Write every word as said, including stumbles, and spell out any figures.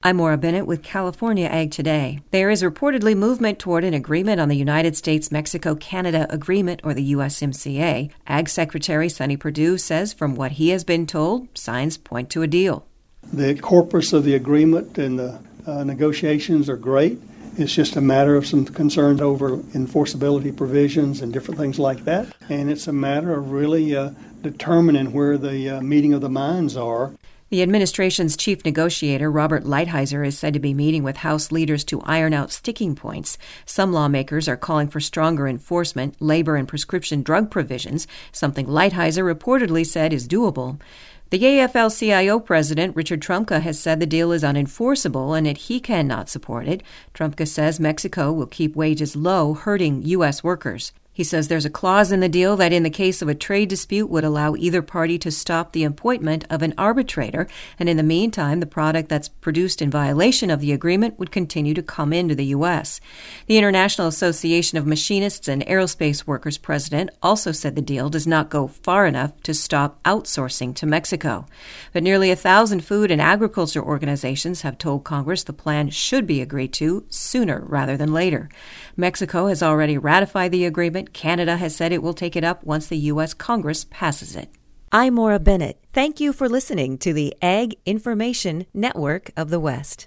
I'm Maura Bennett with California Ag Today. There is reportedly movement toward an agreement on the United States-Mexico-Canada Agreement, or the U S M C A. Ag Secretary Sonny Perdue says from what he has been told, signs point to a deal. The corpus of the agreement and the uh, negotiations are great. It's just a matter of some concerns over enforceability provisions and different things like that. And it's a matter of really uh, determining where the uh, meeting of the minds are. The administration's chief negotiator, Robert Lighthizer, is said to be meeting with House leaders to iron out sticking points. Some lawmakers are calling for stronger enforcement, labor and prescription drug provisions, something Lighthizer reportedly said is doable. The A F L C I O president, Richard Trumka, has said the deal is unenforceable and that he cannot support it. Trumka says Mexico will keep wages low, hurting U S workers. He says there's a clause in the deal that in the case of a trade dispute would allow either party to stop the appointment of an arbitrator, and in the meantime, the product that's produced in violation of the agreement would continue to come into the U S. The International Association of Machinists and Aerospace Workers president also said the deal does not go far enough to stop outsourcing to Mexico. But nearly a thousand food and agriculture organizations have told Congress the plan should be agreed to sooner rather than later. Mexico has already ratified the agreement. Canada has said it will take it up once the U S Congress passes it. I'm Maura Bennett. Thank you for listening to the Ag Information Network of the West.